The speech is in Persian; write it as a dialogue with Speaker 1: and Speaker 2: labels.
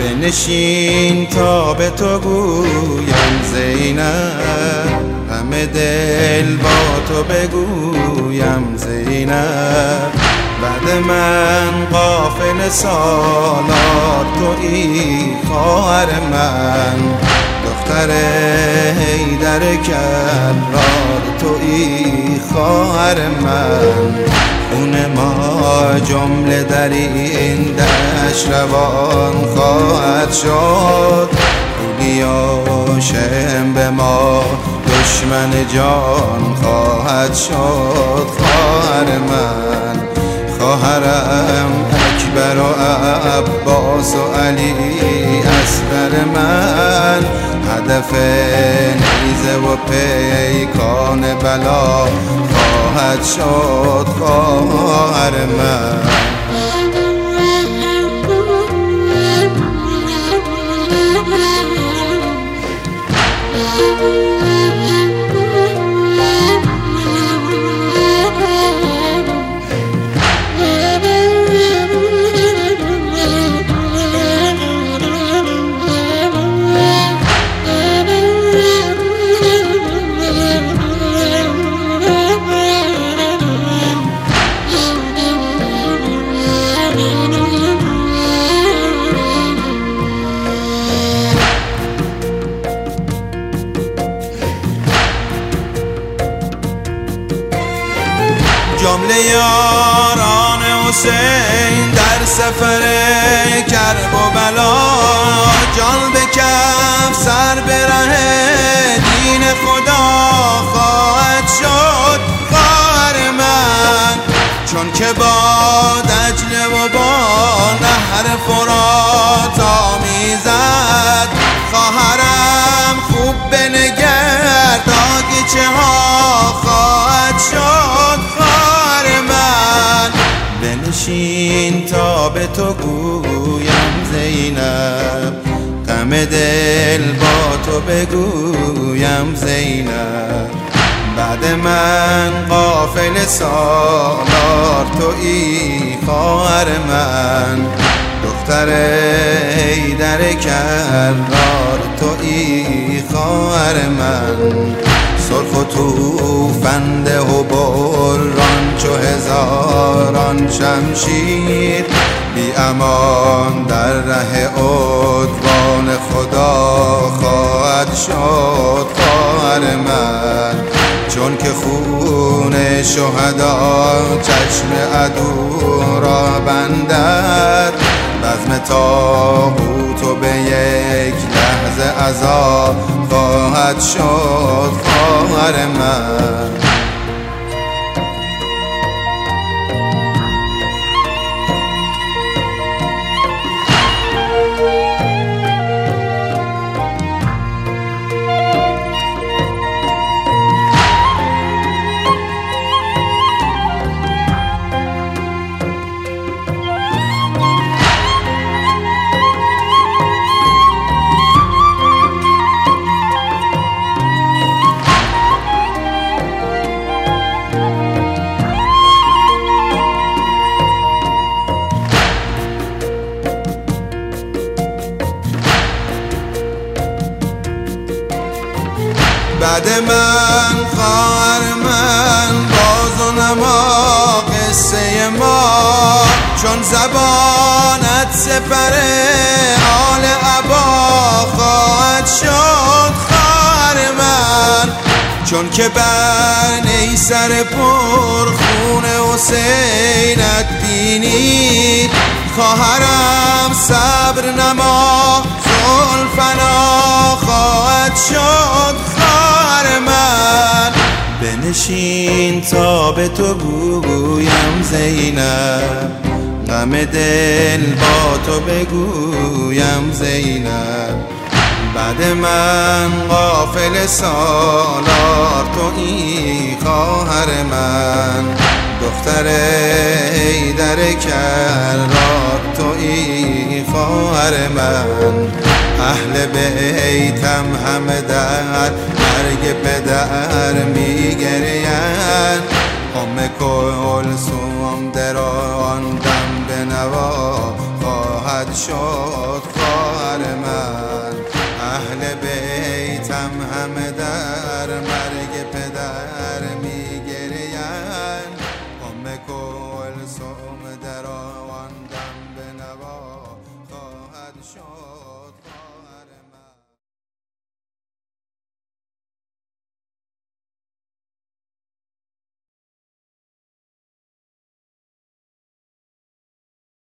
Speaker 1: بنشین تا به تو گویم زینب، همه دل با تو بگویم زینب. بعد من قافله سالار تویی خواهر من، دختر حیدر کرار تویی خواهر من. خون ما جمله در این دشت روان خواهد شد، هاشم به ما دشمن جان خواهد شد. خواهر من، خواهرم اکبر و عباس و علی اصغر من، هدف نیزه و پیکان بلا خواهد شد. خواهر من جمله یاران حسین در سفر کرب و بلا، جان به کف سر به ره دین خدا خواهد شد. خواهر من، چون که با دجله و با نهر فرات آمیزد، خواهرم خوب بنگر تا چه ها خواهد شد. بنشین تا به تو گویم زینب، غم دل با تو بگویم زینب. بعد من قافله سالار تویی خواهر من، دختر حیدر کرار تویی خواهر من. سرخ و توفنده و بران چو هزاران شمشیر، بی امان در ره عدوان خدا خواهد شد. خواهر من، چون که خون شهدا چشم عدو را بندد، بزم طاغوت و به یک لحظه عذاب خواهد شد. خواهر من بعد من خواهر من، باز و نما قصه ما، چون زبانت سپر آل عبا خواهد شد. خواهر من، چون که بر نیسر پر خون حسینت بینی، خواهرم صبر نما زلفنا خواهد شد. من بنشین تا به تو گویم زینب، غم دل با تو بگویم زینب. بعد من قافله سالار تویی خواهر من، دختر حیدر کرار تویی خواهر من. اهل بیتم همه در مرگ پدر میگرین، کلثوم در آن دم به نوا خواهد شد. ما